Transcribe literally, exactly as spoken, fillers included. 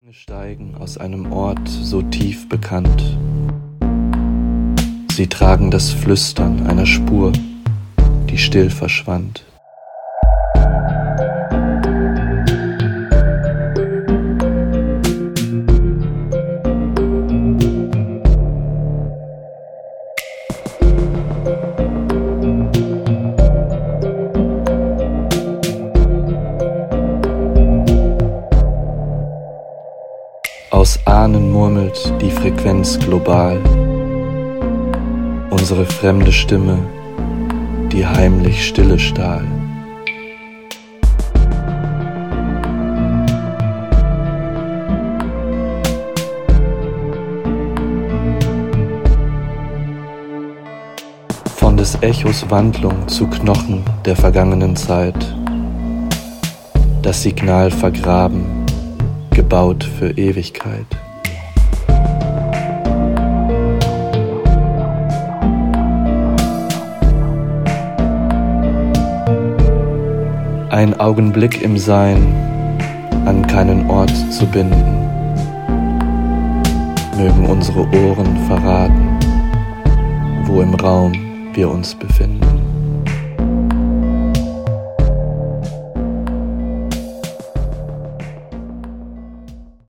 Klänge steigen aus einem Ort so tief bekannt. Sie tragen das Flüstern einer Spur, die still verschwand. Aus Ahnen murmelt die Frequenz global, unsere fremde Stimme, die heimlich Stille stahl. Von des Echos Wandlung zu Knochen der vergangenen Zeit, das Signal vergraben, gebaut für Ewigkeit. Ein Augenblick im Sein, an keinen Ort zu binden, mögen unsere Ohren verraten, wo im Raum wir uns befinden.